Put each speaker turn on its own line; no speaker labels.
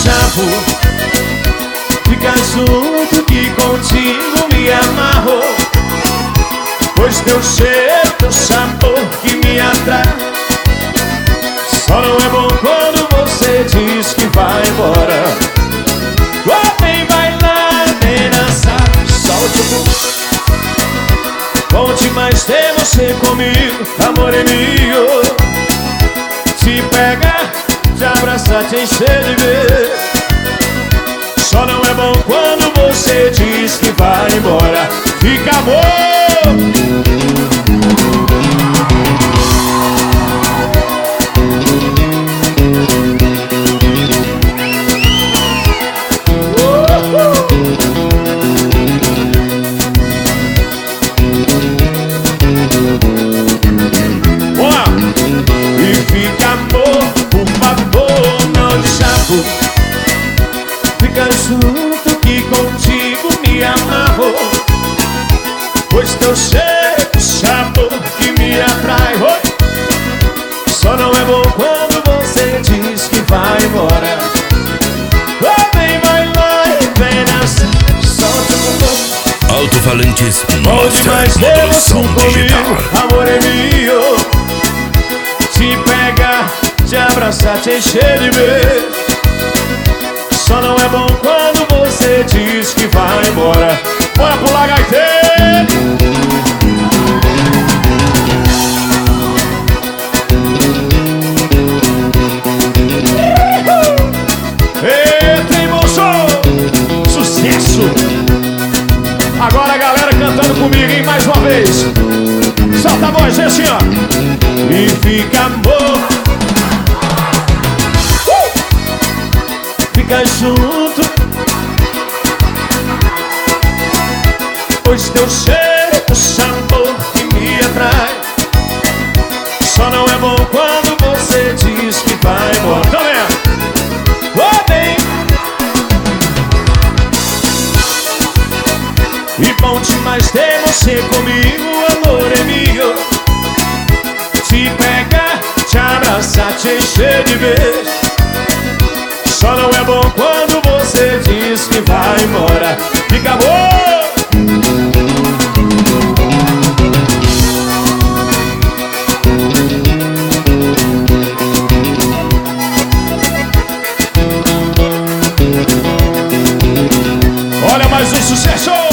chapo. Fica junto que contigo me amarro, pois teu cheiro, teu sabor que me atrai. Só não é bom quando você diz que vai embora. Vem bailar, vem dançar, solte o pulso. Bom demais ter você comigo, amor é meu. Te pegar, te abraçar, te encher de beijo. Só não é bom quando você diz que vai embora. Fica, amor. E fica, amor, por favor, não de chapo. Fica junto que contigo me amarro, pois teu cheiro, sabor que me atrai. Só não é bom quando você diz que vai embora. Vem bailar e vem dançar, solte o bumbum.
Alto-falantes
Bom demais
Master
ter você
Modulação Digital.
comigo, amor é meu. Te pegar, te abraçar, te encher de beijo. Só não é bom quando você diz que vai embora. Bora pular, gaiteiro! Eita, emoção! Sucesso! Agora a galera cantando comigo, hein? Mais uma vez. Solta a voz, assim, ó. E fica, amor. Fica junto, pois teu cheiro, teu sabor que me atrai. Só não é bom quando você diz que vai embora. Tá vendo? Bem. E bom demais ter você comigo, amor é meu. Te pegar, te abraçar, te encher de beijo. Só não é bom quando você diz que vai embora. Fica bom! Olha mais um sucesso!